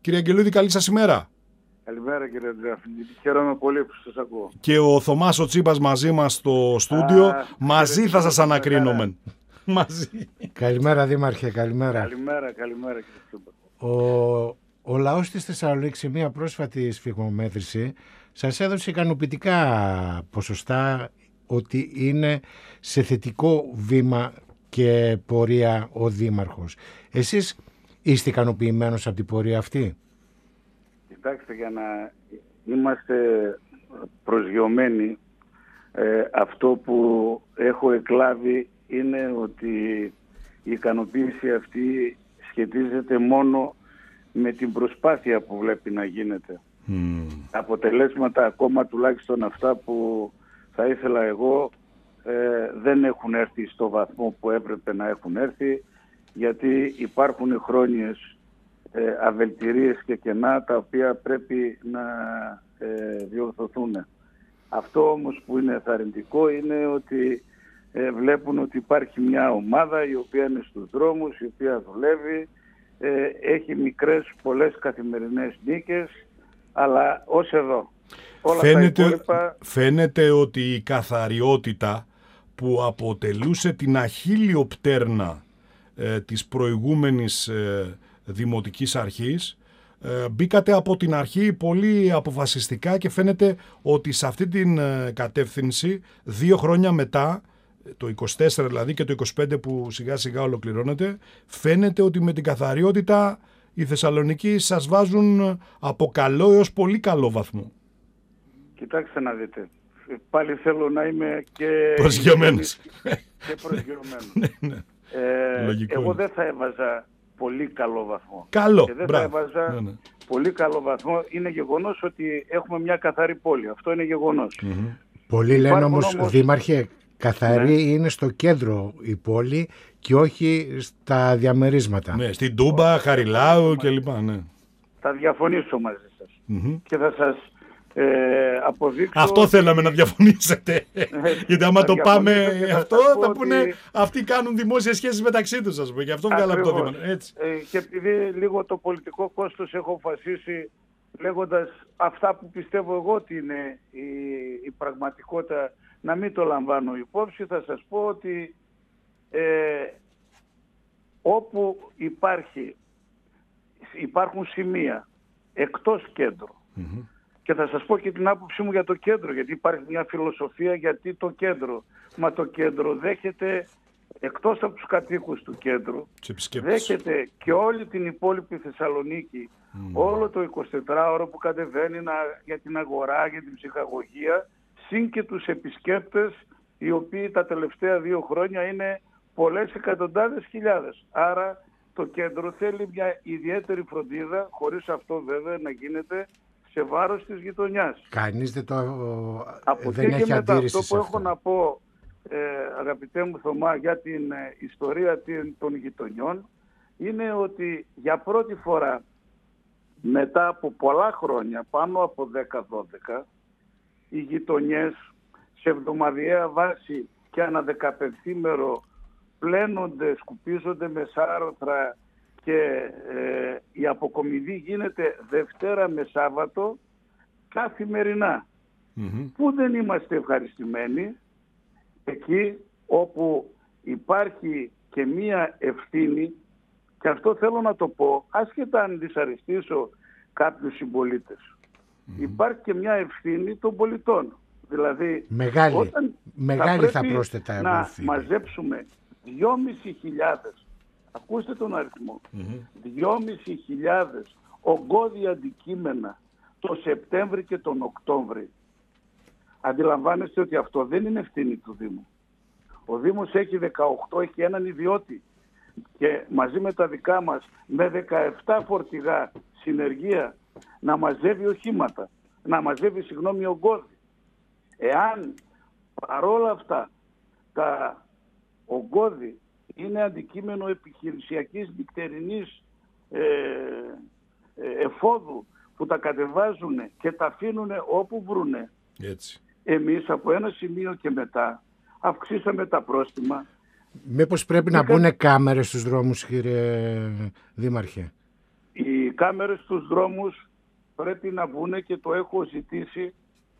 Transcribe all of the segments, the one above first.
Κύριε Αγγελούδη, καλή σας ημέρα. Καλημέρα κύριε Τζάφνη. Χαίρομαι πολύ που σας ακούω. Και ο Θωμάς ο Τσίπας μαζί μας στο στούντιο. Μαζί θα σας ανακρίνουμε. Μαζί. Καλημέρα Δήμαρχε, καλημέρα. Καλημέρα κύριε Τσίπα. Ο λαός της Θεσσαλονίκης σε μια πρόσφατη σφιγμομέτρηση σας έδωσε ικανοποιητικά ποσοστά ότι είναι σε θετικό βήμα και πορεία ο Δήμαρχος. Εσείς είστε ικανοποιημένος από την πορεία αυτή? Κοιτάξτε, για να είμαστε προσγειωμένοι, αυτό που έχω εκλάβει είναι ότι η ικανοποίηση αυτή σχετίζεται μόνο με την προσπάθεια που βλέπει να γίνεται. Τα αποτελέσματα, ακόμα τουλάχιστον αυτά που θα ήθελα εγώ, δεν έχουν έρθει στο βαθμό που έπρεπε να έχουν έρθει, γιατί υπάρχουν χρόνιες αβελτηρίες και κενά τα οποία πρέπει να διορθωθούν. Αυτό όμως που είναι θαρρυντικό είναι ότι βλέπουν ότι υπάρχει μια ομάδα η οποία είναι στους δρόμους, η οποία δουλεύει, έχει μικρές πολλές καθημερινές νίκες, αλλά ως εδώ. Φαίνεται ότι η καθαριότητα που αποτελούσε την αχίλιο πτέρνα της προηγούμενης δημοτικής αρχής, μπήκατε από την αρχή πολύ αποφασιστικά και φαίνεται ότι σε αυτή την κατεύθυνση 2 χρόνια μετά, το 24 δηλαδή και το 25 που σιγά σιγά ολοκληρώνεται, φαίνεται ότι με την καθαριότητα οι Θεσσαλονικοί σας βάζουν από καλό έως πολύ καλό βαθμό. Κοιτάξτε να δείτε, πάλι θέλω να είμαι και προσγειωμένος. Εγώ δεν θα έβαζα πολύ καλό βαθμό. Καλό, και δεν θα έβαζα πολύ καλό βαθμό. Είναι γεγονός ότι έχουμε μια καθαρή πόλη. Αυτό είναι γεγονός. Πολλοί λένε όμως, Δήμαρχε, καθαρή είναι στο κέντρο η πόλη και όχι στα διαμερίσματα. Ναι, στην Τούμπα, Χαριλάου κλπ. Ναι. Θα διαφωνήσω μαζί σας. Και θα σας αποδείξω... Αυτό θέλαμε να διαφωνήσετε. Γιατί άμα το πάμε αυτό θα πούνε αυτοί κάνουν δημόσιες σχέσεις μεταξύ τους, ας πούμε. Γι' αυτό βγάλαμε το βήμα. Και επειδή λίγο το πολιτικό κόστος έχω αποφασίσει λέγοντας αυτά που πιστεύω εγώ ότι είναι η πραγματικότητα, να μην το λαμβάνω υπόψη, θα σας πω ότι όπου υπάρχουν σημεία εκτός κέντρου, και θα σας πω και την άποψή μου για το κέντρο, γιατί υπάρχει μια φιλοσοφία γιατί το κέντρο. Μα το κέντρο δέχεται, εκτός από τους κατοίκους του κέντρου, δέχεται και όλη την υπόλοιπη Θεσσαλονίκη, όλο το 24ωρο που κατεβαίνει για την αγορά, για την ψυχαγωγία, συν και τους επισκέπτες, οι οποίοι τα τελευταία 2 χρόνια είναι πολλές εκατοντάδες χιλιάδες. Άρα το κέντρο θέλει μια ιδιαίτερη φροντίδα, χωρίς αυτό βέβαια να γίνεται σε βάρος της γειτονιάς. Κανείς δεν έχει αντίρρηση μετά, σε αυτό που έχω να πω, αγαπητέ μου Θωμά, για την ιστορία των γειτονιών, είναι ότι για πρώτη φορά μετά από πολλά χρόνια, πάνω από 10-12, οι γειτονιές σε εβδομαδιαία βάση και ανά 15ημερο πλένονται, σκουπίζονται με σάρωθρα και η αποκομιδή γίνεται Δευτέρα με Σάββατο καθημερινά. Πού δεν είμαστε ευχαριστημένοι? Εκεί όπου υπάρχει και μία ευθύνη, και αυτό θέλω να το πω, άσχετα αν δυσαρεστήσω κάποιους συμπολίτες. Υπάρχει και μια ευθύνη των πολιτών. Δηλαδή, μεγάλη θα πρόσθετα να ευθύνη. μαζέψουμε 2.500, ακούστε τον αριθμό, 2.500 ογκώδη αντικείμενα το Σεπτέμβρη και τον Οκτώβρη. Αντιλαμβάνεστε ότι αυτό δεν είναι ευθύνη του Δήμου. Ο Δήμος έχει 18, έχει έναν ιδιώτη και μαζί με τα δικά μας με 17 φορτηγά συνεργεία να μαζεύει οχήματα, να μαζεύει ογκώδη. Εάν παρόλα αυτά τα ογκώδη είναι αντικείμενο επιχειρησιακής νυχτερινής εφόδου που τα κατεβάζουν και τα αφήνουν όπου βρούνε, έτσι, εμείς από ένα σημείο και μετά αυξήσαμε τα πρόστιμα. Μήπως πρέπει να μπουν κάμερες στους δρόμους, κύριε Δήμαρχε? Οι κάμερες στους δρόμους πρέπει να βγουνε και το έχω ζητήσει,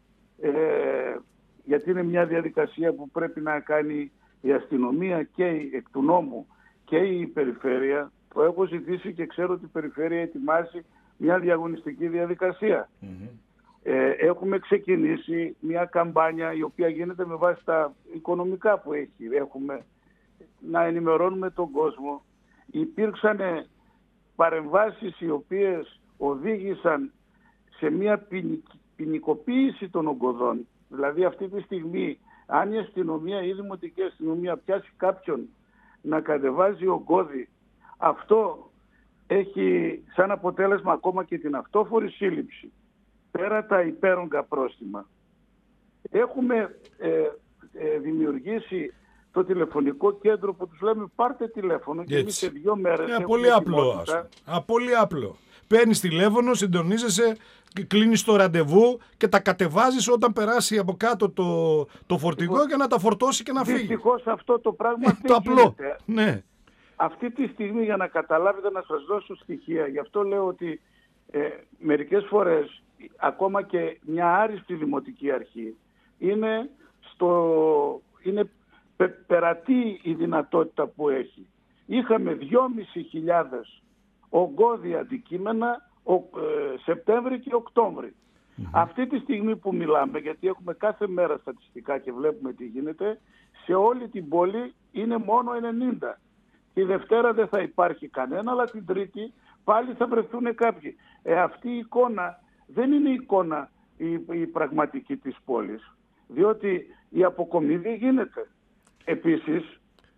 γιατί είναι μια διαδικασία που πρέπει να κάνει η αστυνομία και εκ του νόμου και η περιφέρεια. Το έχω ζητήσει και ξέρω ότι η περιφέρεια ετοιμάζει μια διαγωνιστική διαδικασία. Έχουμε ξεκινήσει μια καμπάνια η οποία γίνεται με βάση τα οικονομικά που έχουμε, να ενημερώνουμε τον κόσμο. Υπήρξαν παρεμβάσεις οι οποίες οδήγησαν σε μια ποινικοποίηση των ογκωδών. Δηλαδή αυτή τη στιγμή, αν η αστυνομία ή η δημοτική αστυνομία πιάσει κάποιον να κατεβάζει ογκώδη, αυτό έχει σαν αποτέλεσμα ακόμα και την αυτόφορη σύλληψη, πέρα τα υπέρογκα πρόστιμα. Έχουμε δημιουργήσει το τηλεφωνικό κέντρο που τους λέμε πάρτε τηλέφωνο και εμείς σε 2 μέρες πολύ απλό, πολύ απλό. Παίρνεις τηλέφωνο, συντονίζεσαι, κλείνεις το ραντεβού και τα κατεβάζεις όταν περάσει από κάτω το φορτηγό για να τα φορτώσει και να φύγει. Δυστυχώς αυτό το πράγμα δεν το απλό. γίνεται. Ναι. Αυτή τη στιγμή, για να καταλάβετε, να σας δώσω στοιχεία. Γι' αυτό λέω ότι μερικές φορές ακόμα και μια άριστη δημοτική αρχή είναι περατή η δυνατότητα που έχει. Είχαμε 2.500 ογκώδη αντικείμενα Σεπτέμβρη και Οκτώβρη. Αυτή τη στιγμή που μιλάμε, γιατί έχουμε κάθε μέρα στατιστικά και βλέπουμε τι γίνεται, σε όλη την πόλη είναι μόνο 90. Τη Δευτέρα δεν θα υπάρχει κανένα, αλλά την Τρίτη πάλι θα βρεθούν κάποιοι. Αυτή η εικόνα δεν είναι η εικόνα η πραγματική της πόλης, διότι η αποκομιδή γίνεται. Επίσης,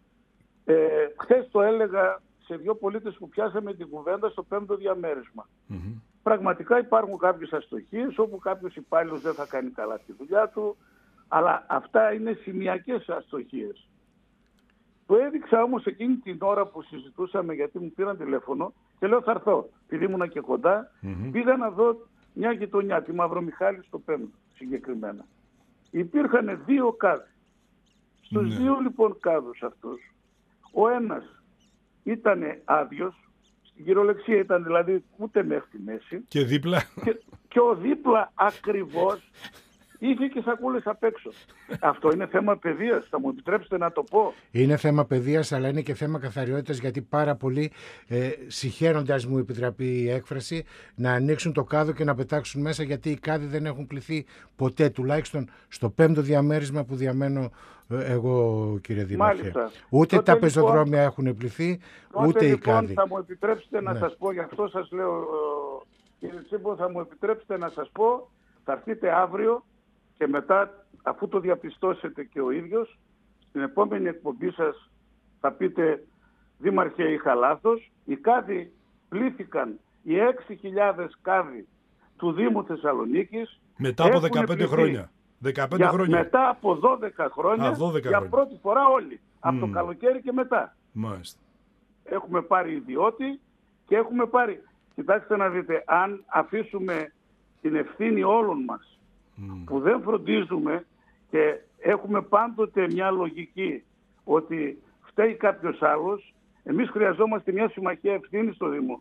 χθες το έλεγα σε 2 πολίτες που πιάσαμε την κουβέντα στο 5ο διαμέρισμα. Πραγματικά υπάρχουν κάποιες αστοχίες όπου κάποιος υπάλληλος δεν θα κάνει καλά τη δουλειά του, αλλά αυτά είναι σημειακές αστοχίες. Το έδειξα όμως εκείνη την ώρα που συζητούσαμε, γιατί μου πήραν τηλέφωνο και λέω θα έρθω. Επειδή ήμουνα και κοντά, πήγα να δω μια γειτονιά, τη Μαυρομιχάλη στο 5ο συγκεκριμένα. Υπήρχαν 2 κάδοι. Στους 2 λοιπόν κάδους αυτούς, ο ένας ήταν άδειος, στην κυριολεξία ήταν δηλαδή ούτε μέχρι τη μέση. Και δίπλα. Και ο δίπλα ακριβώς είχε και σακούλες απ' έξω. Αυτό είναι θέμα παιδείας, θα μου επιτρέψετε να το πω. Είναι θέμα παιδείας, αλλά είναι και θέμα καθαριότητας, γιατί πάρα πολλοί συχαίνονται, ας μου επιτραπεί η έκφραση, να ανοίξουν το κάδο και να πετάξουν μέσα, γιατί οι κάδοι δεν έχουν πληθεί ποτέ, τουλάχιστον στο 5ο διαμέρισμα που διαμένω εγώ, κύριε Δήμαρχε. Μάλιστα. Ούτε τα πεζοδρόμια έχουν πληθεί, ούτε οι κάδοι. Θα μου επιτρέψετε να σας πω, γι' αυτό σας λέω, κύριε Τσίμπο, θα μου επιτρέψετε να σας πω, θα έρθετε αύριο και μετά, αφού το διαπιστώσετε και ο ίδιος, στην επόμενη εκπομπή σας θα πείτε Δήμαρχε, είχα λάθος. Οι κάδοι πλήθηκαν, οι 6.000 κάδοι του Δήμου Θεσσαλονίκης μετά από 15 χρόνια. 15 χρόνια. Μετά από 12 χρόνια, 12 για χρόνια. πρώτη φορά όλοι. Από το καλοκαίρι και μετά. Μάλιστα. Έχουμε πάρει ιδιώτη και έχουμε πάρει... Κοιτάξτε να δείτε, αν αφήσουμε την ευθύνη όλων μας, που δεν φροντίζουμε και έχουμε πάντοτε μια λογική ότι φταίει κάποιος άλλος, εμείς χρειαζόμαστε μια συμμαχία ευθύνη στο Δήμο,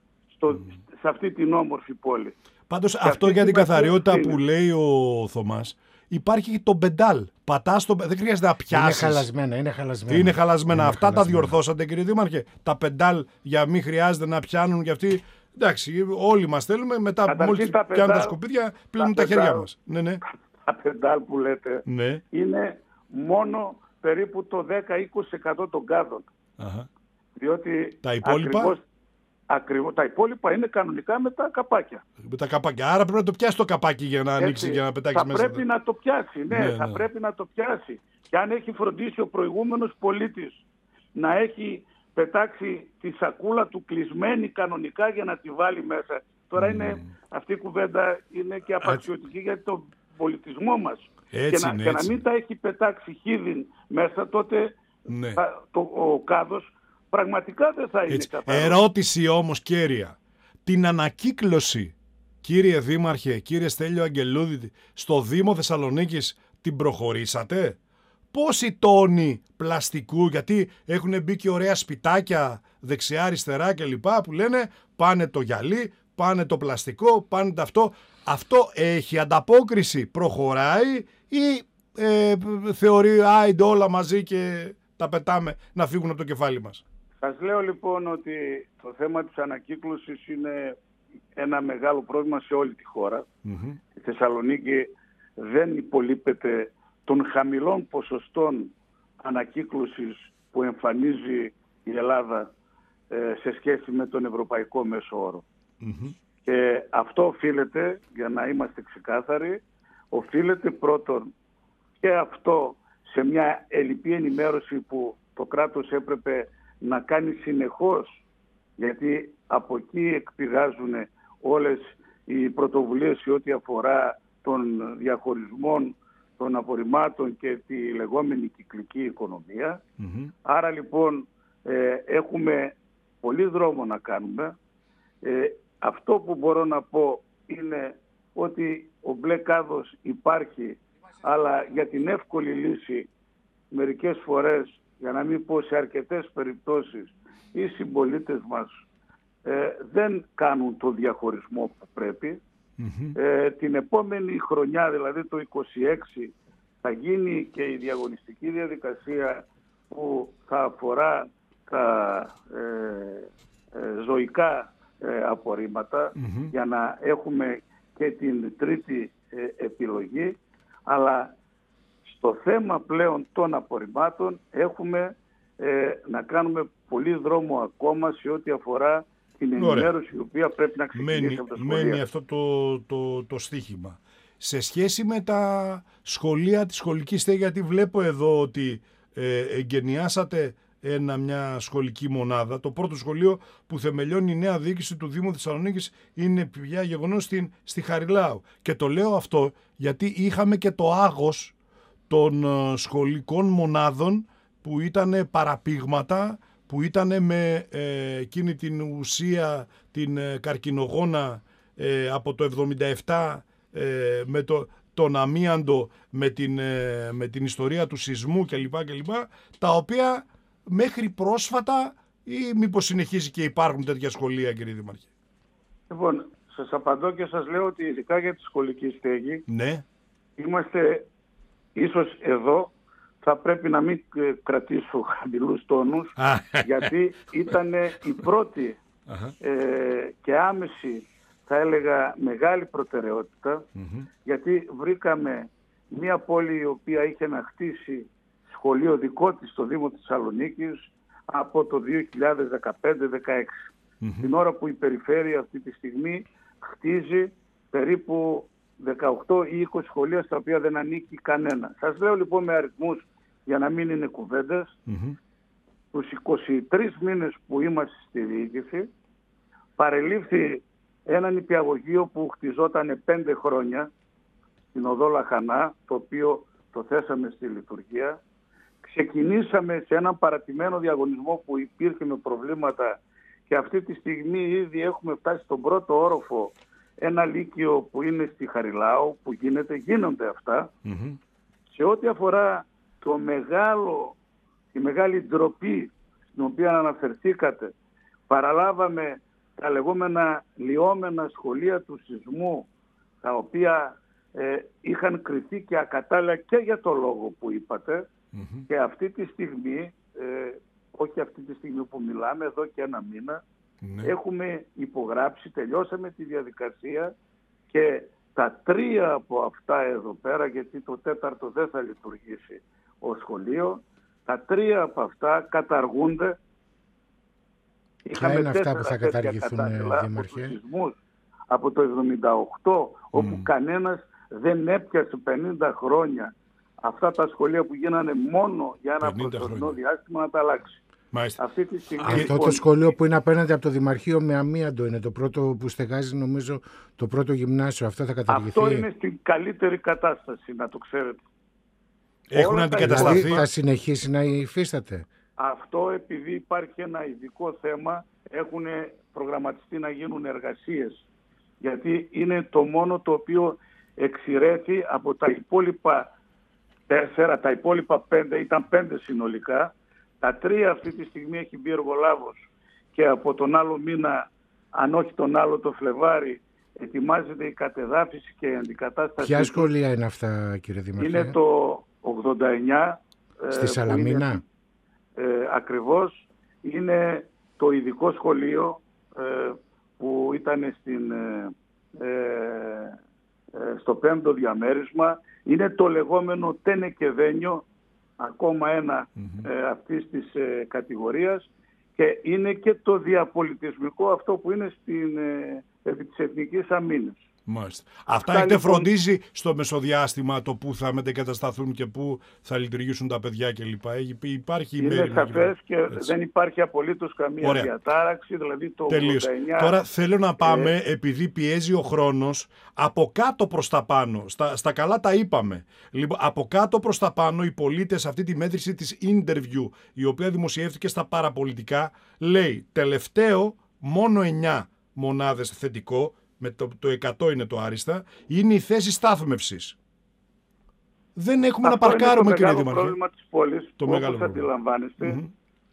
σε αυτή την όμορφη πόλη. Πάντως αυτό για την καθαριότητα που λέει ο Θωμάς, υπάρχει και το μπεντάλ. Πατάς το... Δεν χρειάζεται να πιάσεις. Είναι χαλασμένα. Αυτά τα διορθώσατε, κύριε Δήμαρχε. Τα πεντάλ για μη χρειάζεται να πιάνουν και αυτοί. Εντάξει, όλοι μας θέλουμε, μετά μόλις πιάνουν τα σκουπίδια, πλύνουν τα χέρια μας. Ναι. Τα πεντάλ που λέτε είναι μόνο περίπου το 10-20% των κάδων. Διότι τα υπόλοιπα... Ακριβώς, τα υπόλοιπα είναι κανονικά με τα καπάκια. Με τα καπάκια. Άρα πρέπει να το πιάσει το καπάκι για να ανοίξει και να πετάξει μέσα. Θα πρέπει να το πιάσει, θα πρέπει να το πιάσει. Και αν έχει φροντίσει ο προηγούμενος πολίτης να έχει πετάξει τη σακούλα του κλεισμένη κανονικά για να τη βάλει μέσα. Τώρα είναι, αυτή η κουβέντα είναι και απαξιωτική για τον πολιτισμό μας. Και να μην τα έχει πετάξει χίδιν μέσα, τότε ο κάδος πραγματικά δεν θα είναι καθαρός. Ερώτηση όμως κέρια. Την ανακύκλωση, κύριε Δήμαρχε, κύριε Στέλιο Αγγελούδη, στο Δήμο Θεσσαλονίκης την προχωρήσατε? πόσοι τόνοι πλαστικού, γιατί έχουν μπει και ωραία σπιτάκια δεξιά-αριστερά κλπ. Που λένε πάνε το γυαλί, πάνε το πλαστικό, πάνε το αυτό. Αυτό έχει ανταπόκριση, προχωράει ή θεωρεί άιντε όλα μαζί και τα πετάμε να φύγουν από το κεφάλι μας? Σας λέω λοιπόν ότι το θέμα της ανακύκλωσης είναι ένα μεγάλο πρόβλημα σε όλη τη χώρα. Η Θεσσαλονίκη δεν υπολείπεται των χαμηλών ποσοστών ανακύκλωσης που εμφανίζει η Ελλάδα σε σχέση με τον ευρωπαϊκό μέσο όρο. Και αυτό οφείλεται, για να είμαστε ξεκάθαροι, οφείλεται πρώτον και αυτό σε μια ελλειπή ενημέρωση που το κράτος έπρεπε να κάνει συνεχώς, γιατί από εκεί εκπηγάζουν όλες οι πρωτοβουλίες σε ό,τι αφορά των διαχωρισμών των απορριμμάτων και τη λεγόμενη κυκλική οικονομία. Άρα λοιπόν έχουμε πολύ δρόμο να κάνουμε. Αυτό που μπορώ να πω είναι ότι ο μπλε κάδος υπάρχει, αλλά για την εύκολη λύση μερικές φορές, για να μην πω σε αρκετές περιπτώσεις, οι συμπολίτες μας δεν κάνουν το διαχωρισμό που πρέπει. Την επόμενη χρονιά, δηλαδή το 26, θα γίνει και η διαγωνιστική διαδικασία που θα αφορά τα ζωικά απορρίμματα, για να έχουμε και την τρίτη επιλογή. Αλλά στο θέμα πλέον των απορριμμάτων έχουμε να κάνουμε πολύ δρόμο ακόμα σε ό,τι αφορά την ενημέρωση, η οποία πρέπει να ξεκινήσει από τα σχολεία. Μένει αυτό το στίχημα. Σε σχέση με τα σχολεία, τη σχολική στέγη, γιατί βλέπω εδώ ότι εγκαινιάσατε μια σχολική μονάδα. Το πρώτο σχολείο που θεμελιώνει η νέα διοίκηση του Δήμου Θεσσαλονίκης είναι πια γεγονός στη Χαριλάου. Και το λέω αυτό γιατί είχαμε και το άγος των σχολικών μονάδων που ήταν παραπήγματα, που ήταν με εκείνη την ουσία, την καρκινογόνα από το 1977, με τον αμίαντο, με την ιστορία του σεισμού κλπ. Τα οποία μέχρι πρόσφατα, ή μήπως συνεχίζει και υπάρχουν τέτοια σχολεία, κύριε Δήμαρχε? Λοιπόν, σας απαντώ και σας λέω ότι ειδικά για τη σχολική στέγη, ναι, είμαστε ίσως εδώ, θα πρέπει να μην κρατήσω χαμηλούς τόνους, γιατί ήταν η πρώτη και άμεση, θα έλεγα, μεγάλη προτεραιότητα, γιατί βρήκαμε μια πόλη η οποία είχε να χτίσει σχολείο δικό της στο Δήμο της Θεσσαλονίκης από το 2015-16. Την ώρα που η περιφέρεια αυτή τη στιγμή χτίζει περίπου 18 ή 20 σχολεία στα οποία δεν ανήκει κανένα. Σας λέω λοιπόν με αριθμούς για να μην είναι κουβέντες. Τους 23 μήνες που είμαστε στη διοίκηση παρελήφθη ένα νηπιαγωγείο που χτιζόταν 5 χρόνια στην οδό Λαχανά, το οποίο το θέσαμε στη λειτουργία. Ξεκινήσαμε σε έναν παρατημένο διαγωνισμό που υπήρχε με προβλήματα και αυτή τη στιγμή ήδη έχουμε φτάσει στον πρώτο όροφο ένα λύκειο που είναι στη Χαριλάου, που γίνονται αυτά. Σε ό,τι αφορά τη μεγάλη ντροπή στην οποία αναφερθήκατε, παραλάβαμε τα λεγόμενα λιώμενα σχολεία του σεισμού, τα οποία είχαν κριθεί και ακατάλληλα και για το λόγο που είπατε. Και αυτή τη στιγμή, όχι αυτή τη στιγμή που μιλάμε, εδώ και ένα μήνα, έχουμε υπογράψει, τελειώσαμε τη διαδικασία και τα 3 από αυτά εδώ πέρα, γιατί το 4ο δεν θα λειτουργήσει ως σχολείο, τα 3 από αυτά καταργούνται. Ποια είναι αυτά που θα καταργηθούν, Δήμαρχε? Από το 1978, όπου κανένας δεν έπιασε 50 χρόνια αυτά τα σχολεία που γίνανε μόνο για ένα προσωρινό διάστημα να τα αλλάξει. Αυτή τη στιγμή, αυτό το σχολείο που είναι απέναντι από το Δημαρχείο με αμίαντο είναι το πρώτο που στεγάζει, νομίζω, το πρώτο γυμνάσιο. Αυτό θα καταργηθεί? Αυτό είναι στην καλύτερη κατάσταση, να το ξέρετε. Έχουν αντικατασταθεί. Δηλαδή θα συνεχίσει να υφίσταται? Αυτό επειδή υπάρχει ένα ειδικό θέμα, έχουν προγραμματιστεί να γίνουν εργασίες. Γιατί είναι το μόνο το οποίο εξηρέθη από τα υπόλοιπα 4, τα υπόλοιπα 5, ήταν 5 συνολικά. Τα 3 αυτή τη στιγμή έχει μπει εργολάβος και από τον άλλο μήνα, αν όχι τον άλλο το Φλεβάρι, ετοιμάζεται η κατεδάφιση και η αντικατάσταση. Ποια σχολεία είναι αυτά, κύριε Δήμαρχε? Είναι το 89. Στη Σαλαμίνα. Ακριβώς. Είναι το ειδικό σχολείο που ήταν στο 5ο διαμέρισμα. Είναι το λεγόμενο τένεκεδένιο, ακόμα ένα αυτής της κατηγορίας, και είναι και το διαπολιτισμικό, αυτό που είναι επί της εθνικής αμήνης. Μάλιστα. Αυτά έχετε λοιπόν φροντίσει στο μεσοδιάστημα, το που θα μετεγκατασταθούν και που θα λειτουργήσουν τα παιδιά κλπ? Υπάρχει είναι σαφές και δεν υπάρχει απολύτως καμία διατάραξη, δηλαδή το 89. Τώρα θέλω να πάμε, επειδή πιέζει ο χρόνος, από κάτω προς τα πάνω. Στα καλά τα είπαμε. Λοιπόν, από κάτω προς τα πάνω οι πολίτες, αυτή τη μέτρηση της interview, η οποία δημοσιεύτηκε στα παραπολιτικά, λέει τελευταίο μόνο 9 μονάδες θετικό, με το 100 είναι το άριστα, είναι η θέση στάθμευσης. Δεν έχουμε να παρκάρουμε, κύριε Δήμαρχε. Αυτό είναι το πρόβλημα της πόλης, που όπως αντιλαμβάνεστε,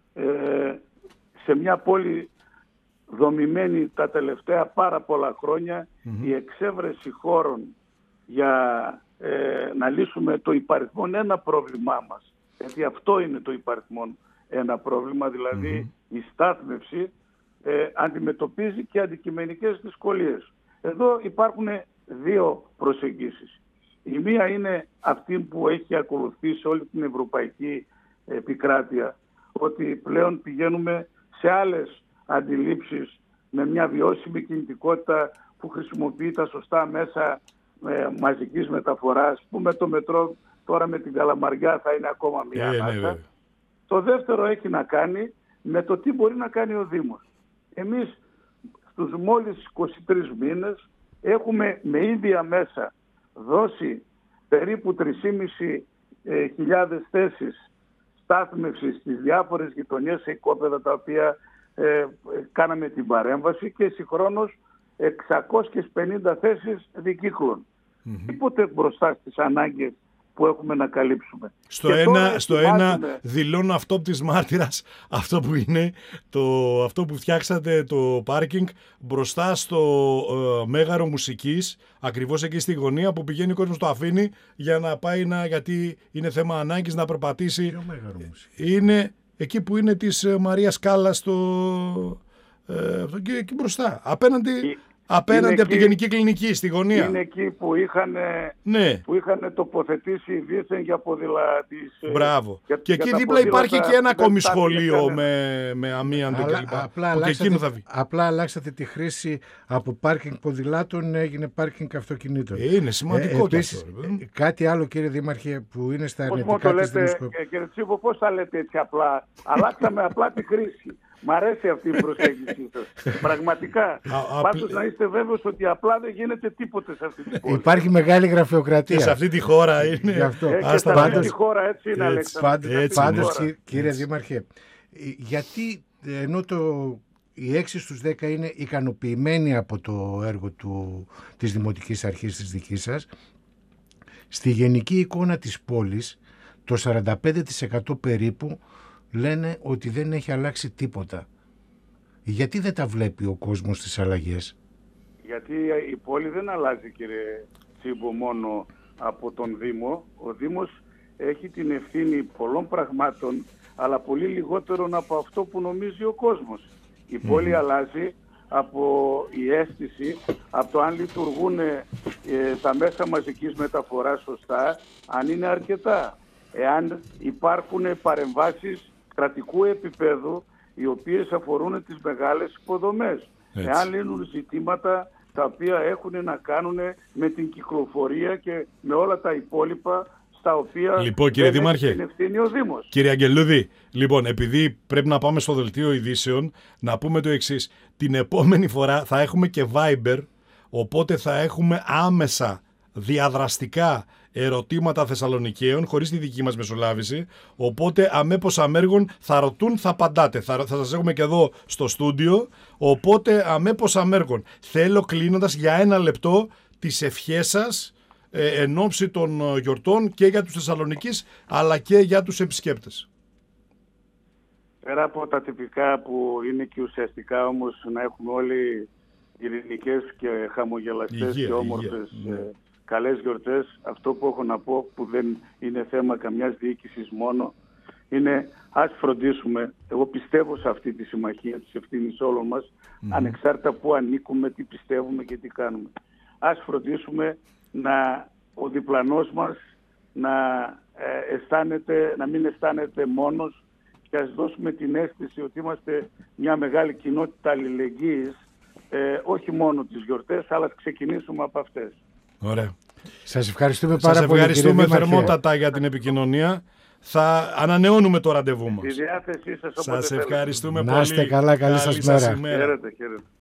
σε μια πόλη δομημένη τα τελευταία πάρα πολλά χρόνια, η εξέβρεση χώρων για να λύσουμε το υπαριθμόν ένα πρόβλημά μας. Γιατί αυτό είναι το υπαριθμόν ένα πρόβλημα, δηλαδή η στάθμευση αντιμετωπίζει και αντικειμενικές δυσκολίες. Εδώ υπάρχουν 2 προσεγγίσεις. Η μία είναι αυτή που έχει ακολουθήσει όλη την ευρωπαϊκή επικράτεια, ότι πλέον πηγαίνουμε σε άλλες αντιλήψεις με μια βιώσιμη κινητικότητα που χρησιμοποιεί τα σωστά μέσα μαζικής μεταφοράς, που με το μετρό τώρα με την Καλαμαριά θα είναι ακόμα μια ανάσα. Το δεύτερο έχει να κάνει με το τι μπορεί να κάνει ο Δήμος. Εμείς στους μόλις 23 μήνες έχουμε με ίδια μέσα δώσει περίπου 3.500 θέσεις στάθμευσης στις διάφορες γειτονιές σε οικόπεδα τα οποία κάναμε την παρέμβαση, και συγχρόνως 650 θέσεις δικύκλων. Τίποτε μπροστά στις ανάγκες που έχουμε να καλύψουμε. Στο ένα δηλώνω αυτό της μάρτυρας, αυτό που είναι αυτό που φτιάξατε το πάρκινγκ μπροστά στο Μέγαρο Μουσικής, ακριβώς εκεί στη γωνία που πηγαίνει ο κόσμος, το αφήνει για να πάει γιατί είναι θέμα ανάγκης να περπατήσει. Είναι εκεί που είναι της Μαρίας Κάλλας εκεί μπροστά, απέναντι από τη Γενική Κλινική, στη γωνία. Είναι εκεί που είχαν τοποθετήσει δίθεν για ποδηλάτης. Μπράβο. Και εκεί δίπλα υπάρχει και ένα ακόμη σχολείο με αμίαντο κλπ. Απλά αλλάξατε τη χρήση από πάρκινγκ ποδηλάτων, έγινε πάρκινγκ αυτοκινήτων. Είναι σημαντικό και αυτό. Κάτι άλλο, κύριε Δήμαρχε, που είναι στα αρνητικά της δημοσκοπήσης. Κύριε Τσίπο, πώς θα λέτε έτσι απλά? Αλλάξαμε απλά τη χρήση. Μ' αρέσει αυτή η προσέγγιση σας. Πραγματικά. Πάντως να είστε βέβαιος ότι απλά δεν γίνεται τίποτε σε αυτή τη πόλη. Υπάρχει μεγάλη γραφειοκρατία. Και σε αυτή τη χώρα είναι. Και σε αυτή τη χώρα έτσι είναι, Αλέξανδρε. Πάντως, κύριε Δήμαρχε, γιατί ενώ οι 6 στους 10 είναι ικανοποιημένοι από το έργο της Δημοτικής Αρχής της δικής σας, στη γενική εικόνα της πόλης το 45% περίπου λένε ότι δεν έχει αλλάξει τίποτα. Γιατί δεν τα βλέπει ο κόσμος τις αλλαγές? Γιατί η πόλη δεν αλλάζει, κύριε Τσίμπο, μόνο από τον Δήμο. Ο Δήμος έχει την ευθύνη πολλών πραγμάτων, αλλά πολύ λιγότερον από αυτό που νομίζει ο κόσμος. Η πόλη αλλάζει από η αίσθηση, από το αν λειτουργούν τα μέσα μαζικής μεταφοράς σωστά, αν είναι αρκετά. Εάν υπάρχουν παρεμβάσεις κρατικού επίπεδου οι οποίες αφορούν τις μεγάλες υποδομές. Εάν λύνουν ζητήματα τα οποία έχουν να κάνουν με την κυκλοφορία και με όλα τα υπόλοιπα στα οποία κύριε Δήμαρχε, την ευθύνη ο Δήμος. Κύριε Αγγελούδη, λοιπόν, επειδή πρέπει να πάμε στο δελτίο ειδήσεων, να πούμε το εξής. Την επόμενη φορά θα έχουμε και Viber, οπότε θα έχουμε άμεσα διαδραστικά ερωτήματα Θεσσαλονικαίων χωρίς τη δική μας μεσολάβηση, οπότε αμέπως αμέργων θα ρωτούν, θα απαντάτε. Θα σας έχουμε και εδώ στο στούντιο, οπότε αμέπως αμέργων. Θέλω, κλείνοντας, για 1 λεπτό τις ευχές σας εν ώψη των γιορτών και για τους Θεσσαλονικείς αλλά και για τους επισκέπτες. Πέρα από τα τυπικά που είναι και ουσιαστικά, όμως να έχουμε όλοι ειρηνικές και χαμογελαστές και όμορφες καλές γιορτές, αυτό που έχω να πω, που δεν είναι θέμα καμιάς διοίκησης μόνο, είναι ας φροντίσουμε, εγώ πιστεύω σε αυτή τη συμμαχία της ευθύνης όλων μας, ανεξάρτητα που ανήκουμε, τι πιστεύουμε και τι κάνουμε. Ας φροντίσουμε ο διπλανός μας να μην αισθάνεται μόνος, και ας δώσουμε την αίσθηση ότι είμαστε μια μεγάλη κοινότητα αλληλεγγύης, όχι μόνο τις γιορτές, αλλά ας ξεκινήσουμε από αυτές. Ωραία. Σας ευχαριστούμε πάρα πολύ. Σας ευχαριστούμε θερμότατα για την επικοινωνία. Θα ανανεώνουμε το ραντεβού μας. Στη διάθεσή σας όποτε σας ευχαριστούμε πολύ. Να είστε καλά, καλή σας μέρα. Χαίρετε.